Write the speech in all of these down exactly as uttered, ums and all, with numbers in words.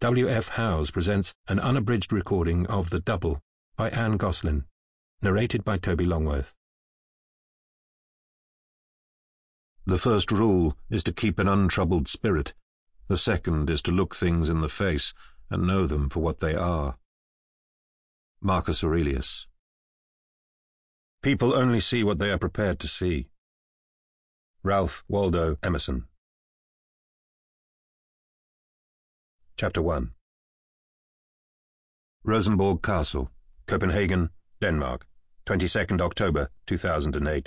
W F Howes presents an unabridged recording of The Double by Anne Goslin, narrated by Toby Longworth. The first rule is to keep an untroubled spirit. The second is to look things in the face and know them for what they are. Marcus Aurelius. People only see what they are prepared to see. Ralph Waldo Emerson. Chapter one. Rosenborg Castle, Copenhagen, Denmark, twenty-second October two thousand eight.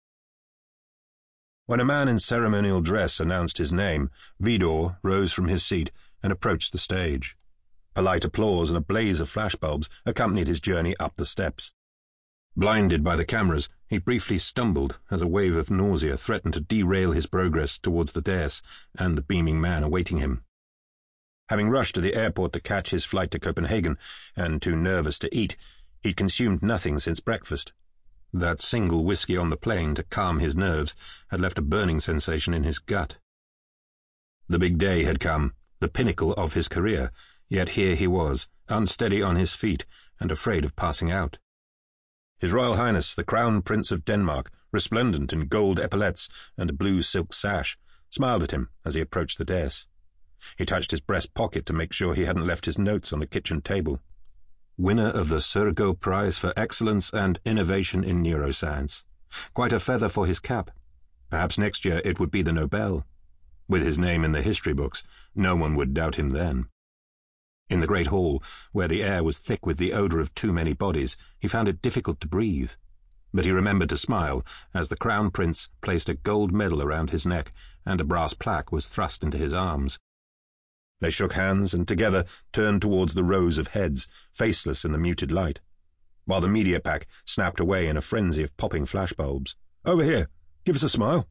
When a man in ceremonial dress announced his name, Vidor rose from his seat and approached the stage. Polite applause and a blaze of flashbulbs accompanied his journey up the steps. Blinded by the cameras, he briefly stumbled as a wave of nausea threatened to derail his progress towards the dais and the beaming man awaiting him. Having rushed to the airport to catch his flight to Copenhagen, and too nervous to eat, he'd consumed nothing since breakfast. That single whiskey on the plane to calm his nerves had left a burning sensation in his gut. The big day had come, the pinnacle of his career, yet here he was, unsteady on his feet and afraid of passing out. His Royal Highness, the Crown Prince of Denmark, resplendent in gold epaulettes and a blue silk sash, smiled at him as he approached the dais. He touched his breast pocket to make sure he hadn't left his notes on the kitchen table. Winner of the Surgo Prize for Excellence and Innovation in Neuroscience. Quite a feather for his cap. Perhaps next year it would be the Nobel. With his name in the history books, no one would doubt him then. In the great hall, where the air was thick with the odour of too many bodies, he found it difficult to breathe. But he remembered to smile as the Crown Prince placed a gold medal around his neck and a brass plaque was thrust into his arms. They shook hands and together turned towards the rows of heads, faceless in the muted light, while the media pack snapped away in a frenzy of popping flashbulbs. "Over here! Give us a smile!"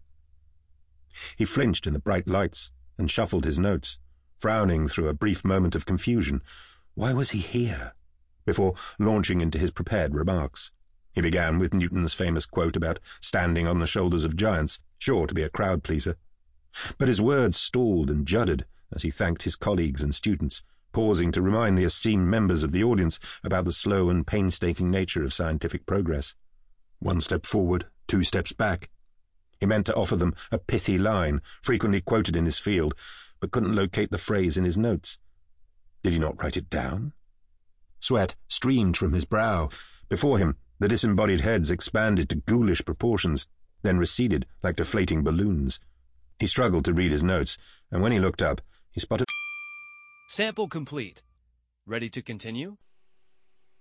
He flinched in the bright lights and shuffled his notes, frowning through a brief moment of confusion. Why was he here? Before launching into his prepared remarks. He began with Newton's famous quote about standing on the shoulders of giants, sure to be a crowd pleaser. But his words stalled and juddered as he thanked his colleagues and students, pausing to remind the esteemed members of the audience about the slow and painstaking nature of scientific progress. One step forward, two steps back. He meant to offer them a pithy line, frequently quoted in his field, but couldn't locate the phrase in his notes. Did he not write it down? Sweat streamed from his brow. Before him, the disembodied heads expanded to ghoulish proportions, then receded like deflating balloons. He struggled to read his notes, and when he looked up, he spotted... Sample complete. Ready to continue?